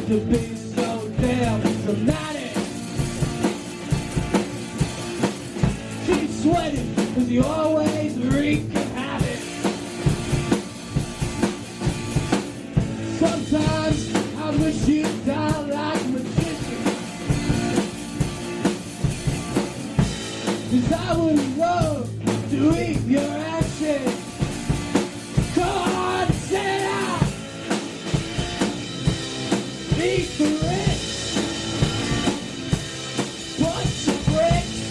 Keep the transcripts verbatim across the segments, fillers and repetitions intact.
to be so damn dramatic. Keep sweating, cause you always wreak of havoc. Sometimes I wish you'd die like magician, cause I would love to eat your ashes. Come on, say it out. Eat the rich. Bunch of bricks.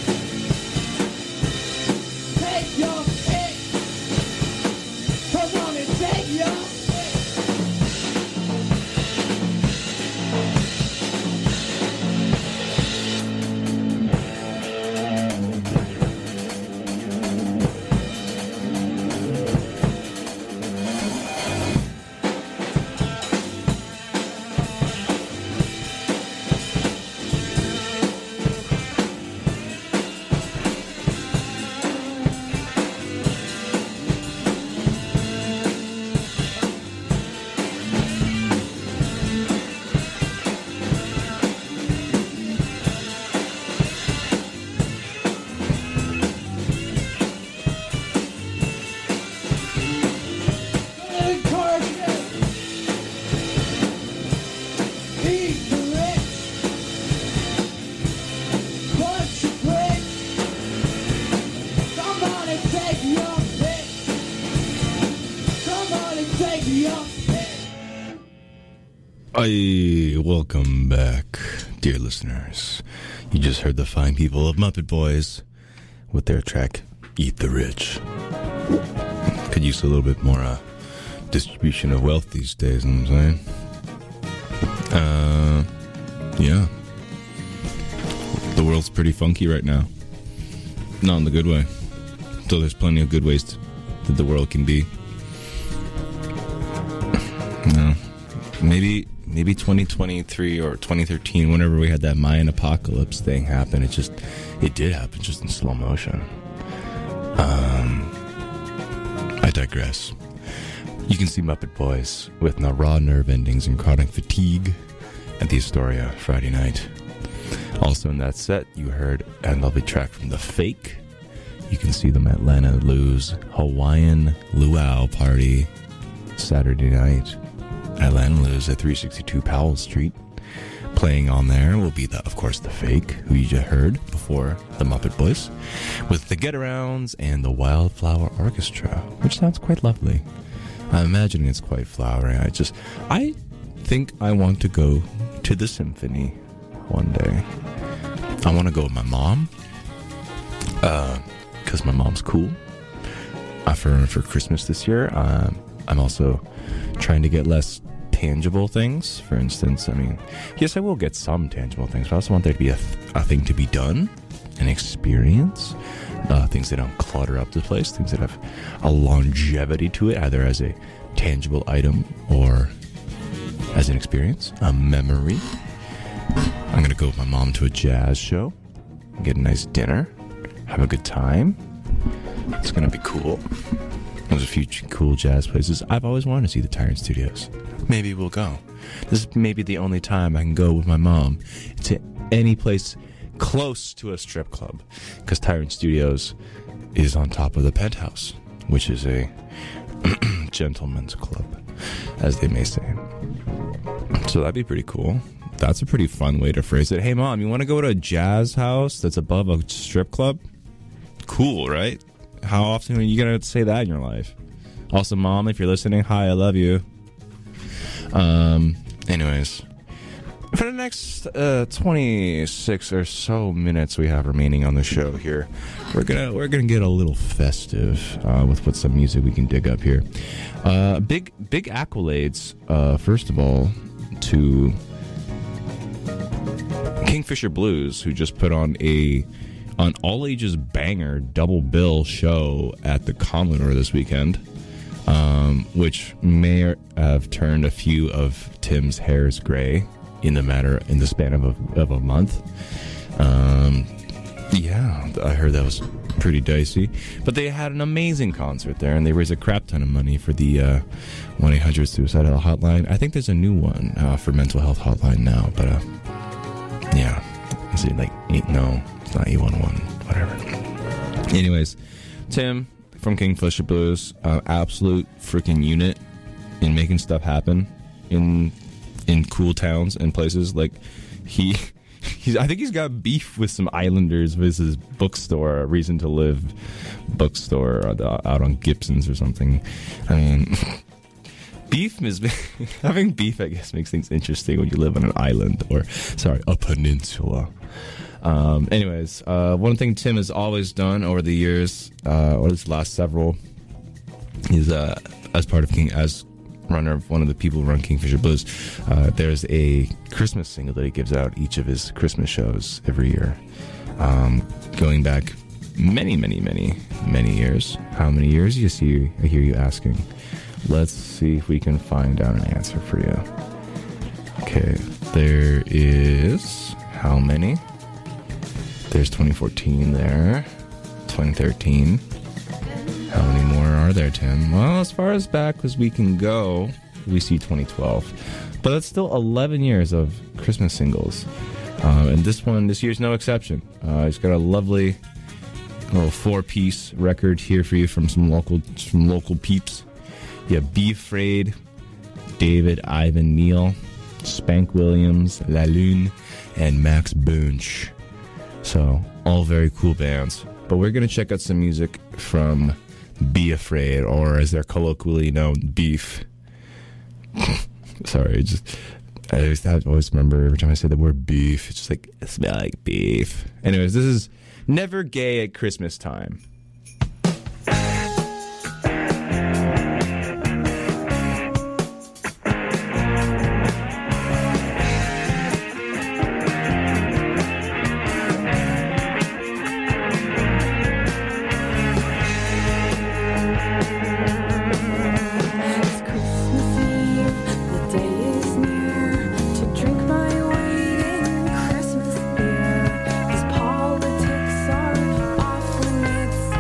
Take your pick. Come on and take your pick. Hi, welcome back, dear listeners. You just heard the fine people of Muppet Boys with their track, Eat the Rich. Could use a little bit more uh, distribution of wealth these days, you know what I'm saying? Uh, yeah. The world's pretty funky right now. Not in the good way. So there's plenty of good ways to, that the world can be. No. Maybe... Maybe twenty twenty-three or twenty thirteen, whenever we had that Mayan apocalypse thing happen, it just, it did happen just in slow motion. Um, I digress. You can see Muppet Boys with no raw nerve endings and chronic fatigue at the Astoria Friday night. Also in that set, you heard a lovely track from The Fake. You can see them at Lana Lou's Hawaiian Luau Party Saturday night. At Lana Lou's at three sixty-two Powell Street. Playing on there will be, the, of course, The Fake, who you just heard before the Muppet Boys, with the Get-Arounds and the Wildflower Orchestra, which sounds quite lovely. I'm imagining it's quite flowery. I just, I think I want to go to the symphony one day. I want to go with my mom, uh, because my mom's cool. Uh, for, for Christmas this year, um, I'm also trying to get less tangible things. For instance, I mean, yes, I will get some tangible things, but I also want there to be a, th- a thing to be done, an experience, uh, things that don't clutter up the place, things that have a longevity to it, either as a tangible item or as an experience, a memory. I'm going to go with my mom to a jazz show, get a nice dinner, have a good time. It's going to be cool. There's a few cool jazz places. I've always wanted to see the Tyrant Studios. Maybe we'll go. This is maybe the only time I can go with my mom to any place close to a strip club, because Tyrant Studios is on top of the Penthouse, which is a gentleman's club, as they may say. So that'd be pretty cool. That's a pretty fun way to phrase it. Hey, Mom, you want to go to a jazz house that's above a strip club? Cool, right? How often are you going to say that in your life? Also, Mom, if you're listening, hi, I love you. Um, anyways, for the next uh, twenty-six or so minutes we have remaining on the show here, we're gonna we're gonna get a little festive uh, with what some music we can dig up here. Uh, big big accolades, uh, first of all, to Kingfisher Blues, who just put on a an all ages banger double bill show at the Commodore this weekend. Um, which may have turned a few of Tim's hairs gray in the matter in the span of a, of a month. Um, yeah, I heard that was pretty dicey. But they had an amazing concert there, and they raised a crap ton of money for the uh, one eight hundred suicidal hotline. I think there's a new one uh, for mental health hotline now, but uh, yeah. Is it like, eight, no, it's not eight one one, whatever. Anyways, Tim from Kingfisher Blues, uh, absolute freaking unit in making stuff happen in in cool towns and places. Like, he... He's, I think he's got beef with some islanders with his bookstore, Reason to Live bookstore out on Gibson's or something. I mean, beef is having beef, I guess, makes things interesting when you live on an island or, sorry, a peninsula. Um, anyways, uh, one thing Tim has always done over the years, uh, or his last several, is uh, as part of King, as runner of one of the people who run Kingfisher Blues, uh, there's a Christmas single that he gives out each of his Christmas shows every year, um, going back many, many, many, many years. How many years? You see, I hear you asking. Let's see if we can find out an answer for you. Okay, there is how many? There's twenty fourteen there, twenty thirteen. How many more are there, Tim? Well, as far as back as we can go, we see twenty twelve. But that's still eleven years of Christmas singles. Uh, and this one, this year's no exception. Uh, it's got a lovely little four-piece record here for you from some local some local peeps. You have Be Afraid, David Ivan Neal, Spank Williams, La Lune, and Max Bunch. So, all very cool bands. But we're going to check out some music from Be Afraid, or as they're colloquially known, Beef. Sorry, just I always, I always remember every time I say the word beef, it's just like, it smells like beef. Anyways, this is Never Gay at Christmas Time. Politics are off limits.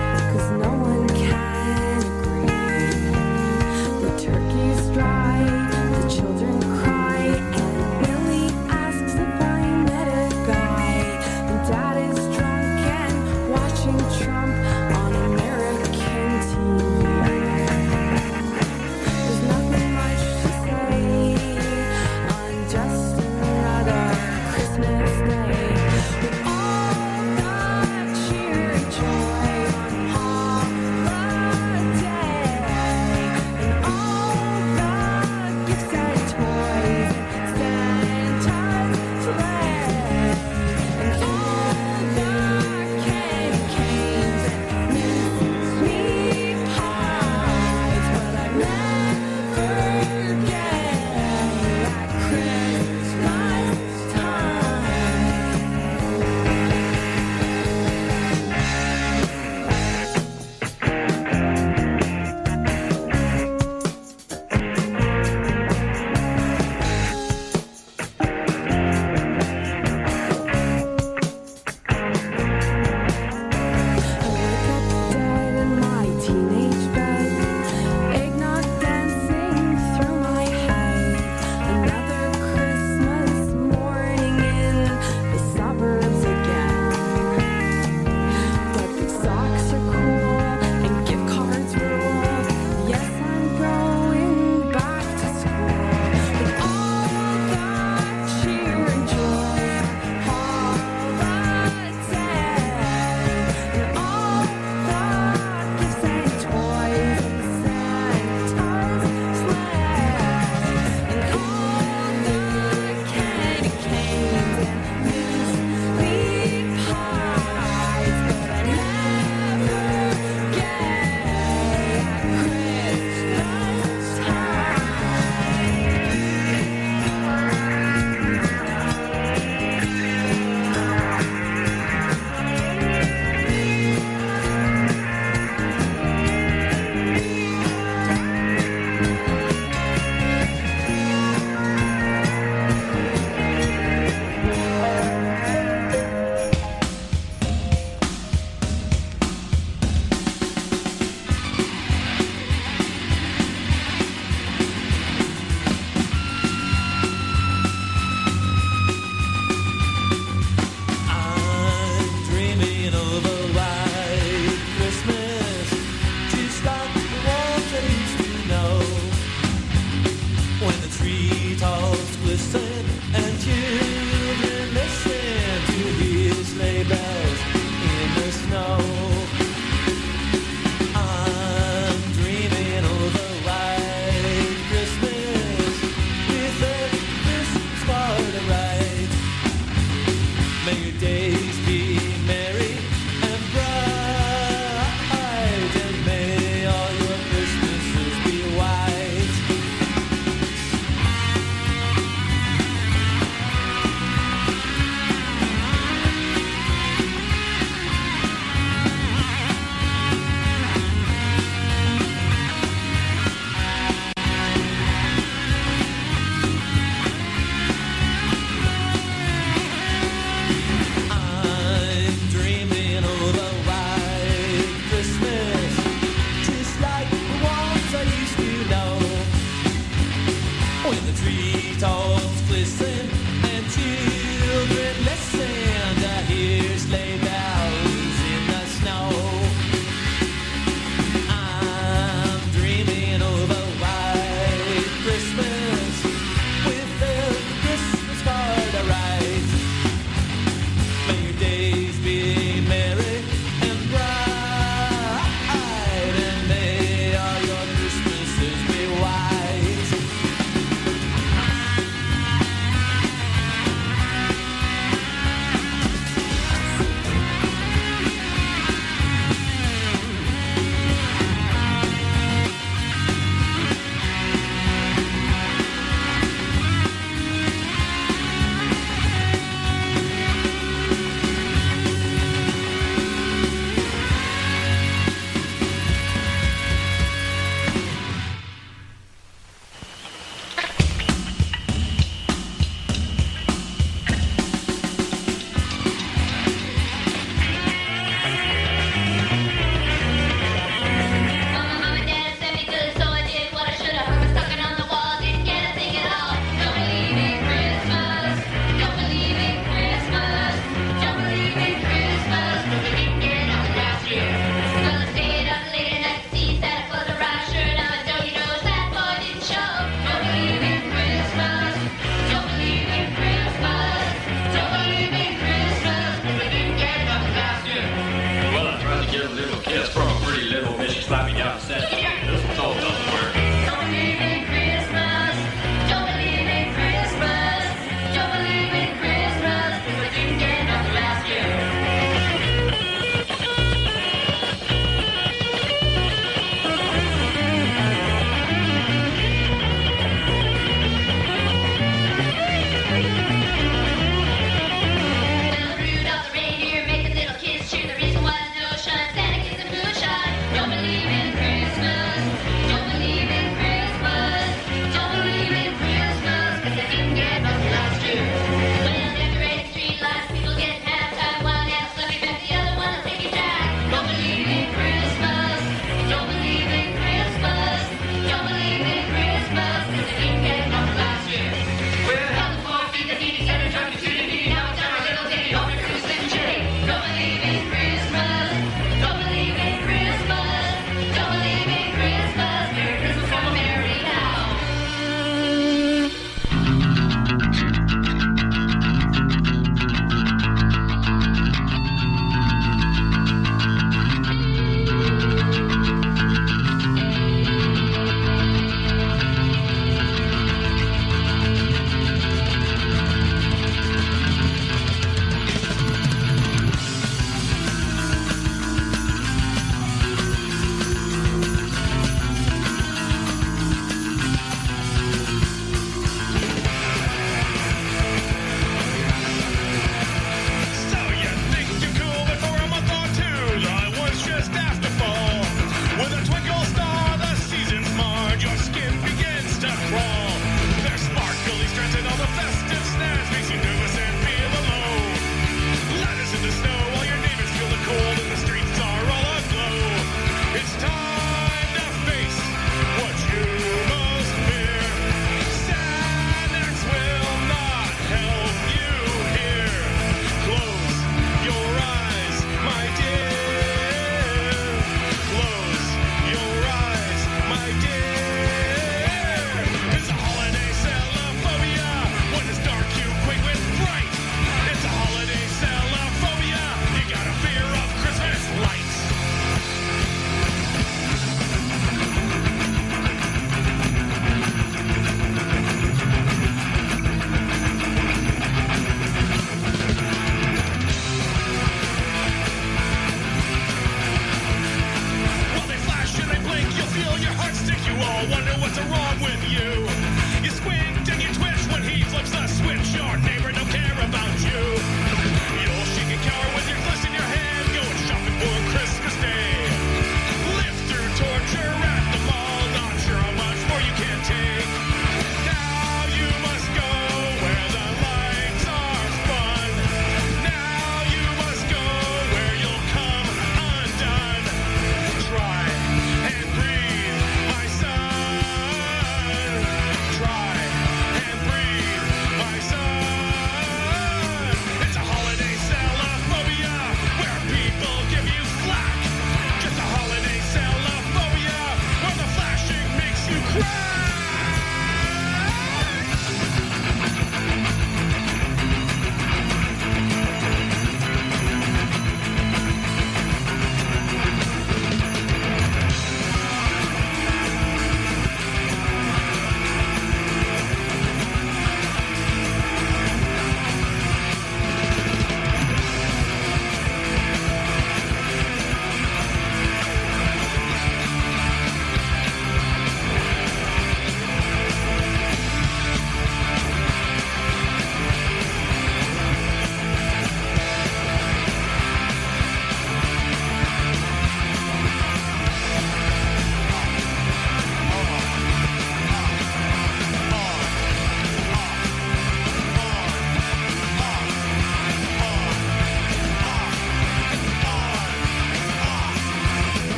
when the treetops glisten and children listen to hear sleigh bells in the snow. I'm dreaming of a white Christmas with a Christmas card to write. May your days be merry and bright, and may all your Christmases be white.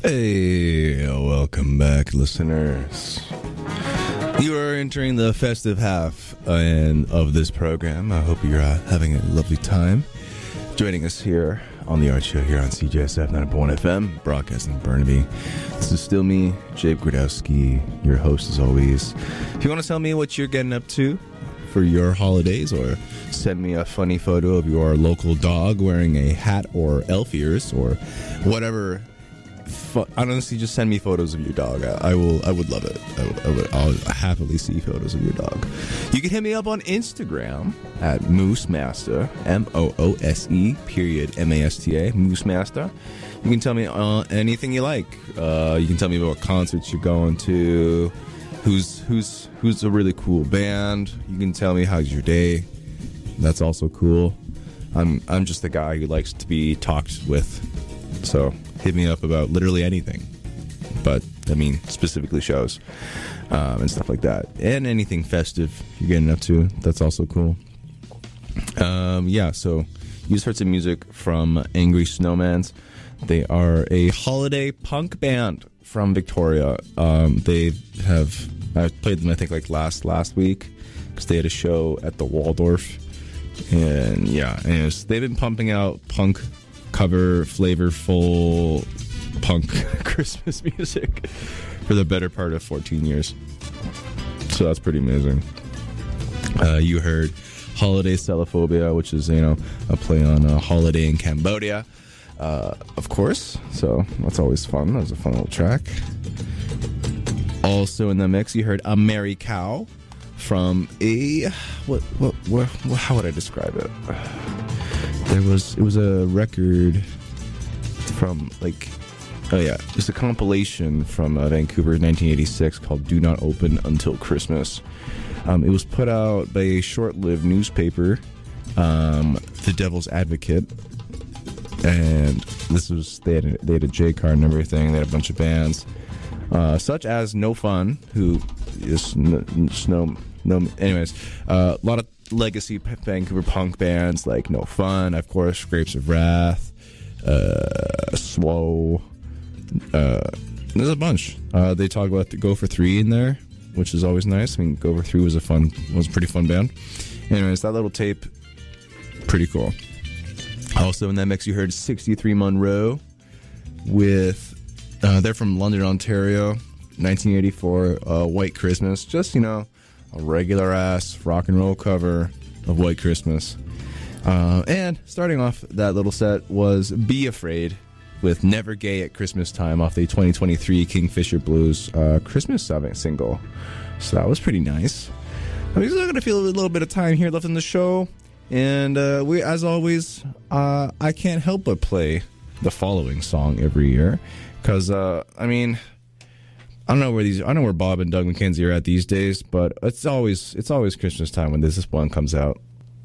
Hey, welcome back, listeners. You are entering the festive half uh, and of this program. I hope you're uh, having a lovely time joining us here on the Art Show here on C J S F ninety point one F M, broadcasting Burnaby. This is still me, Jabe Gradowski, your host as always. If you want to tell me what you're getting up to for your holidays, or send me a funny photo of your local dog wearing a hat or elf ears or whatever, fu- honestly, just send me photos of your dog. I, I will. I would love it. I would, I would, I'll happily see photos of your dog. You can hit me up on Instagram at Moose Master, M O O S E period M A S T A, Moose Master. You can tell me uh, anything you like. Uh, you can tell me about concerts you're going to, who's who's who's a really cool band. You can tell me how's your day. That's also cool. I'm I'm just the guy who likes to be talked with. So hit me up about literally anything. But, I mean, specifically shows um, and stuff like that. And anything festive you're getting up to. That's also cool. Um, yeah, so you just heard some music from Angry Snowmans. They are a holiday punk band from Victoria. Um, they have... I played them, I think, like last last week. Because they had a show at the Waldorf. And, yeah, anyways, they've been pumping out punk cover, flavorful punk Christmas music for the better part of fourteen years. So that's pretty amazing. Uh, you heard Holiday Cellophobia, which is, you know, a play on a holiday in Cambodia, uh, of course. So that's always fun. That was a fun little track. Also in the mix, you heard A Merry Cow from a what what, what what how would I describe it? There was it was a record from like oh yeah, just a compilation from uh, Vancouver, nineteen eighty-six, called "Do Not Open Until Christmas." Um, it was put out by a short-lived newspaper, um, The Devil's Advocate, and this was they had a, they had a J card and everything. They had a bunch of bands, uh, such as No Fun, who is n- snow. No, anyways, uh, a lot of legacy Vancouver punk bands like No Fun, of course, Grapes of Wrath, uh, Swow. Uh, there's a bunch. Uh, they talk about the Go for Three in there, which is always nice. I mean, Go for Three was a fun, was a pretty fun band. Anyways, that little tape, pretty cool. Also in that mix, you heard sixty-three Monroe with. Uh, they're from London, Ontario, nineteen eighty-four. Uh, White Christmas, just you know. A regular-ass rock and roll cover of White Christmas. Uh, and starting off that little set was Be Afraid with Never Gay at Christmas Time off the twenty twenty-three Kingfisher Blues uh, Christmas single. So that was pretty nice. I'm still going to feel a little bit of time here left in the show. And uh, we, as always, uh, I can't help but play the following song every year. Because, uh, I mean... I don't know where these. I don't know where Bob and Doug McKenzie are at these days, but it's always it's always Christmas time when this, this one comes out.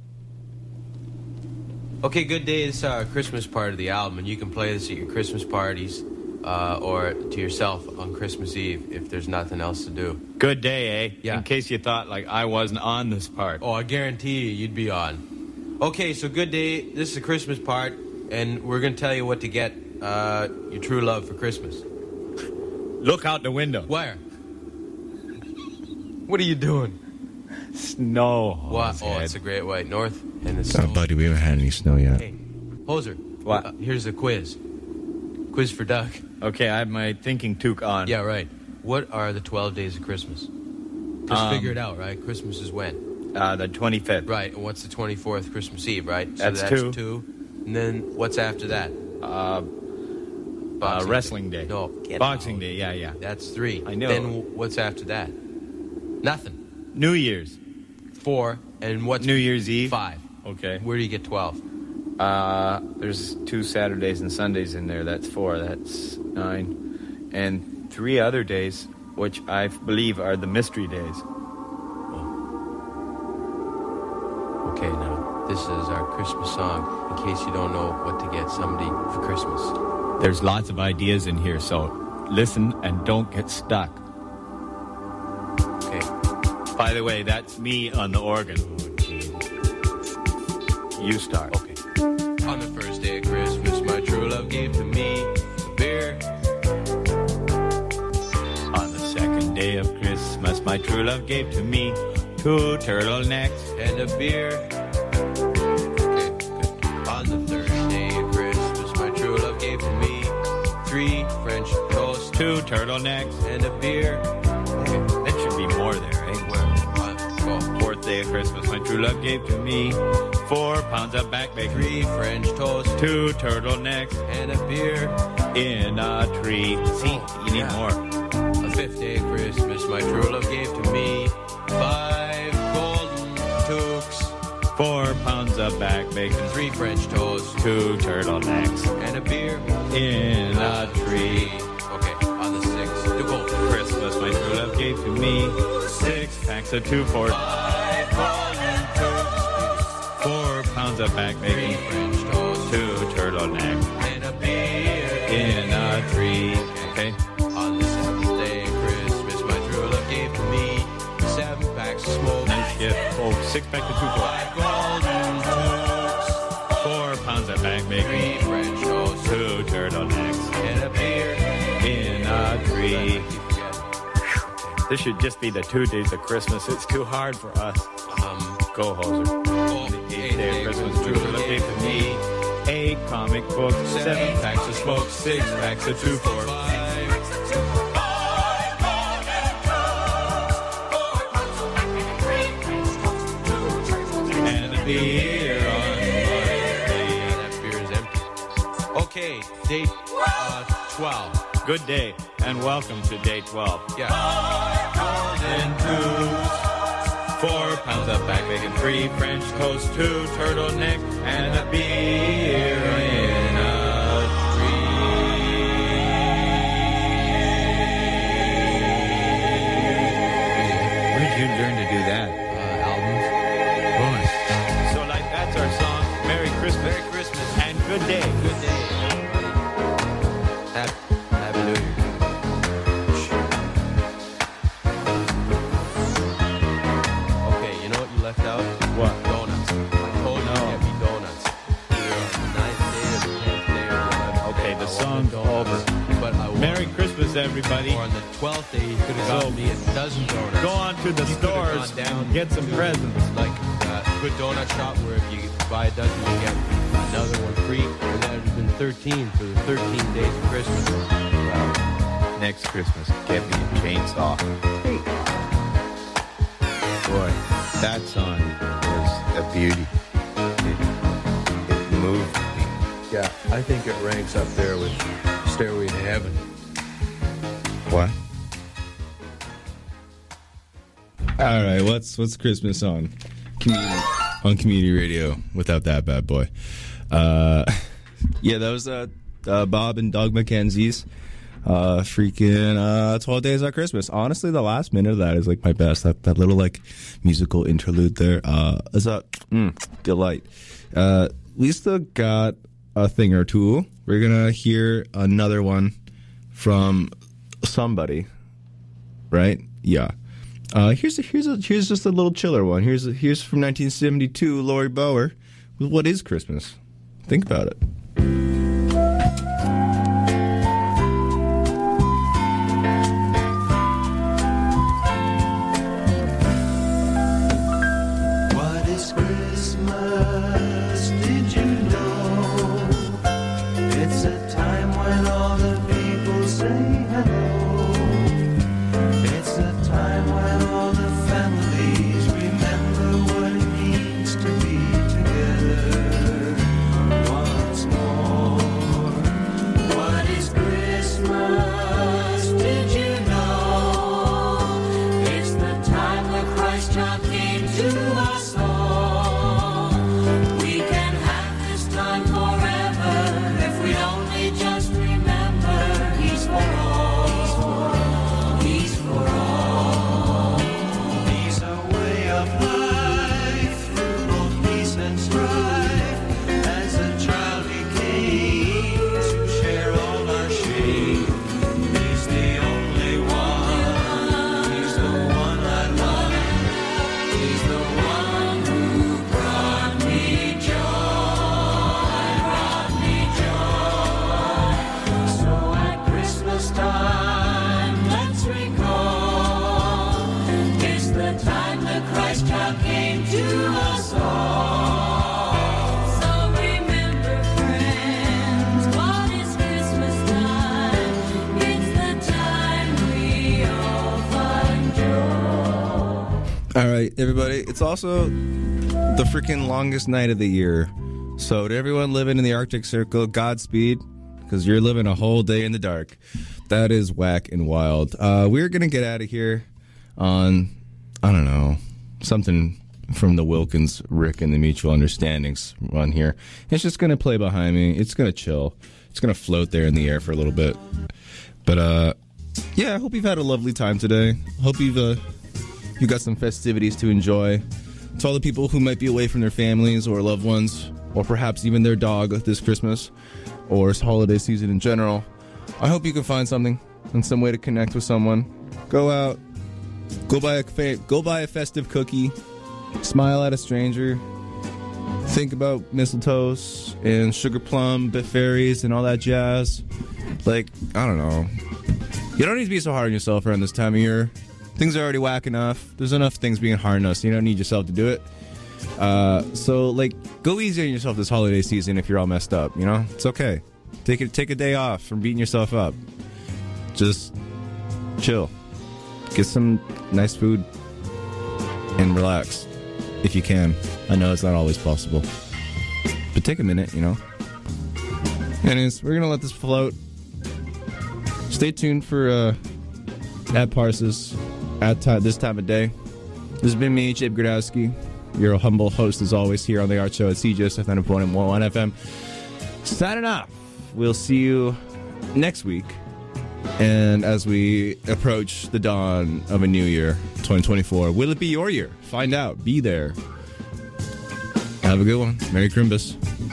Okay, Good Day is our Christmas part of the album, and you can play this at your Christmas parties uh, or to yourself on Christmas Eve if there's nothing else to do. Good Day, eh? Yeah. In case you thought like I wasn't on this part. Oh, I guarantee you, you'd be on. Okay, so Good Day. This is the Christmas part, and we're going to tell you what to get uh, your true love for Christmas. Look out the window. Where? What are you doing? Snow. What? Oh, it's the Great White North and the snow. Oh, buddy, we haven't had any snow yet. Hey, Hoser. What? Uh, here's the quiz. Quiz for Doug. Okay, I have my thinking toque on. Yeah, right. What are the twelve days of Christmas? Just Um, figure it out, right? Christmas is when? Uh, the twenty-fifth. Right, and what's the twenty-fourth? Christmas Eve, right? That's so that's two. two. And then what's after that? Uh, uh, Boxing wrestling day. No. get Boxing out. Day, yeah, yeah. That's three. I know. Then w- what's after that? Nothing. New Year's. Four. And what's... New Year's Eve. Five. Okay. Where do you get twelve? Uh, there's two Saturdays and Sundays in there. That's four. That's nine. And three other days, which I believe are the mystery days. Okay, now, this is our Christmas song, in case you don't know what to get somebody for Christmas. There's lots of ideas in here, so listen and don't get stuck. Okay. By the way, that's me on the organ. Oh, geez. You start. Okay. On the first day of Christmas, my true love gave to me a beer. my true love gave to me. Two turtlenecks. And a beer. Okay, good. On the third day of Christmas, my true love gave to me three French toast, Two turtlenecks. and a beer. Okay, that should be more there, eh? Where? On, go. Fourth day of Christmas, my true love gave to me four pounds of back bacon, Three French toast, two turtlenecks and a beer. in a tree. See, you need Yeah. more. On the fifth day of Christmas, my true love gave to me five golden toques, Four pounds of back bacon, three French toast, two turtlenecks and a beer. in a tree. Okay, on the sixth, the golden Christmas, my true love gave to me six packs of two four, five golden toques, four pounds of back three bacon, French toast, two turtlenecks and a beer. in a tree. Okay, On the seventh day of Christmas, my true love gave to me seven packs of smoke, nice gift. Oh, six packs of two four, five golden toques, four pounds of back bacon, three French toast, two turtlenecks and a beer. in a tree. Keep forgetting. This should just be the two days of Christmas. It's too hard for us. Um, Go, Hoser. oh, The eighth day of Christmas, true love gave to me eight comic books, seven packs of smoke, six packs of two four, and a beer on Monday. That beer is empty. Okay, date uh, twelve. Good day, and welcome to day twelve. Yeah. And two, four pounds of back bacon, three French toast, two turtleneck, and a beer in a tree. Where'd you learn to do that? Uh, albums. So, like, that's our song. Merry Christmas. Merry Christmas. And good day. Good day, everybody. Happy, happy New Year. Okay, you know what you left out? What? Donuts. I told you No. to get me donuts. Either on the ninth day or the tenth day or the eleventh Okay, day. the I wanted song's donuts. over. But I wanted- Merry Christmas, everybody. Or on the twelfth day, you could have So, gotten me a dozen donuts. Go on to the You could have stores gone down and get some to, presents. Like a good donut shop where if you buy a dozen, you get another one free. And that would have been thirteen for the thirteen days of Christmas. Well, next Christmas, get me a chainsaw. Boy, that song was a beauty. It, it moved me. Yeah, I think it ranks up there with Stairway to Heaven. What? All right, what's what's Christmas on community on community radio without that bad boy? Uh, yeah, that was uh, uh, Bob and Doug McKenzie's uh, freaking uh, twelve Days of Christmas. Honestly, the last minute of that is like my best. That that little like musical interlude there uh, is a mm, delight. Uh, we still got a thing or two. We're gonna hear another one from somebody, right? Yeah. Uh, here's a, here's a, here's just a little chiller one. Here's a, here's from nineteen seventy-two, Lori Bower with What Is Christmas? Think about it. What is Christmas? Did you know? It's a time when all the people say hello. It's a time when all the families remember what it means to be together once more. everybody. It's also the freaking longest night of the year. So to everyone living in the Arctic Circle, Godspeed, because you're living a whole day in the dark. That is whack and wild. Uh, we're going to get out of here on, I don't know, something from the Wilkins, Rick, and the Mutual Understandings run here. It's just going to play behind me. It's going to chill. It's going to float there in the air for a little bit. But, uh, yeah, I hope you've had a lovely time today. Hope you've, uh, you got some festivities to enjoy. To all the people who might be away from their families or loved ones, or perhaps even their dog this Christmas, or holiday season in general, I hope you can find something and some way to connect with someone. Go out, go buy a, fa- go buy a festive cookie, smile at a stranger, think about mistletoes and sugar plum, bit fairies, and all that jazz. Like, I don't know. You don't need to be so hard on yourself around this time of year. Things are already whack enough. There's enough things being hard on us. You don't need yourself to do it. Uh, so, like, go easy on yourself this holiday season if you're all messed up, you know? It's okay. Take it, take a day off from beating yourself up. Just chill. Get some nice food and relax if you can. I know it's not always possible. But take a minute, you know? Anyways, we're going to let this float. Stay tuned for uh, at Parses at time, this time of day. This has been me, Jabe Gradowski, your humble host as always here on the Art Show at C J S F ninety point one F M. Signing off. We'll see you next week. And as we approach the dawn of a new year, twenty twenty-four, will it be your year? Find out. Be there. Have a good one. Merry Christmas.